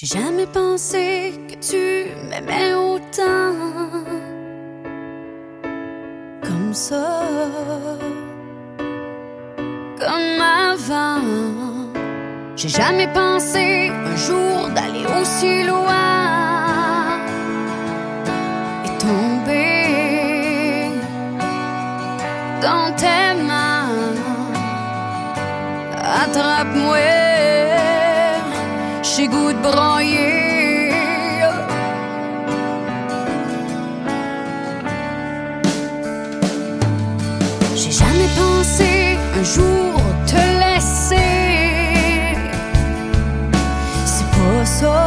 J'ai jamais pensé que tu m'aimais autant, comme ça, comme avant. J'ai jamais pensé un jour d'aller aussi loin et tomber dans tes mains. Attrape-moi, j'ai goût de broyer. J'ai jamais pensé un jour te laisser. C'est pas ça.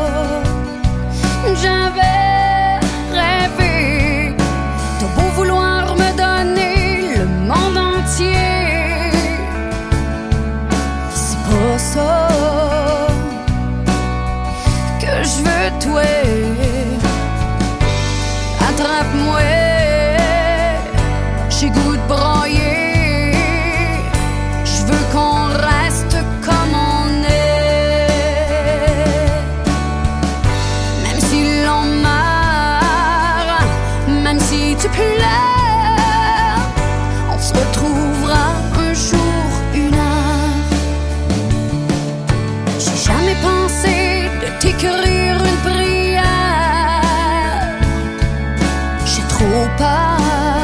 J'avais rêvé. T'as beau vouloir me donner le monde entier, c'est pas ça que je veux, toi. Attrape-moi, j'ai goût de broyer. Je veux qu'on reste comme on est. Même si l'on meurt, même si tu pleures, on se retrouvera un jour, une heure. J'ai jamais pensé de t'écrire une prière. J'ai trop peur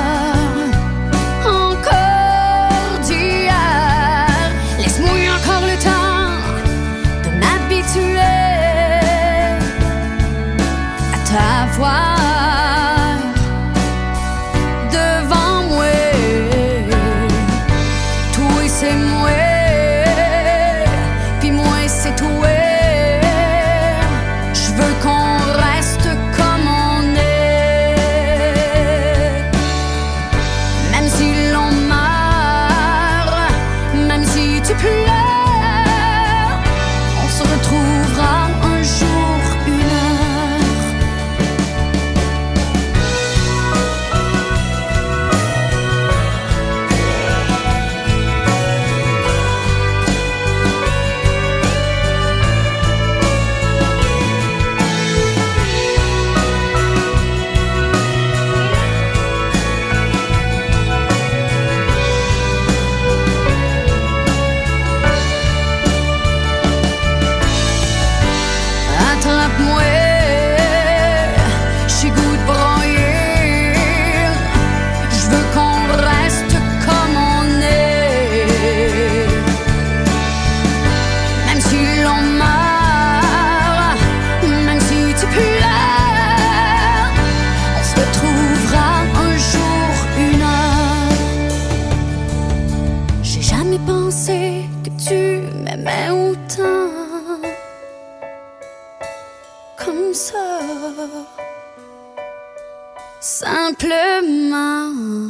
encore d'hier. Laisse-moi encore le temps de m'habituer à t'avoir devant moi. Toi c'est moi, puis moi c'est toi. Je veux qu'on reste comme on est. Même si l'on meurt, même si tu pleures, on se retrouvera un jour, une heure. Attrape-moi, j'ai goût de broyer. Je veux qu'on reste comme on est. Même si l'on meurt, même si tu pleures, on se retrouvera un jour, une heure. J'ai jamais pensé que tu m'aimais autant, comme ça, simplement.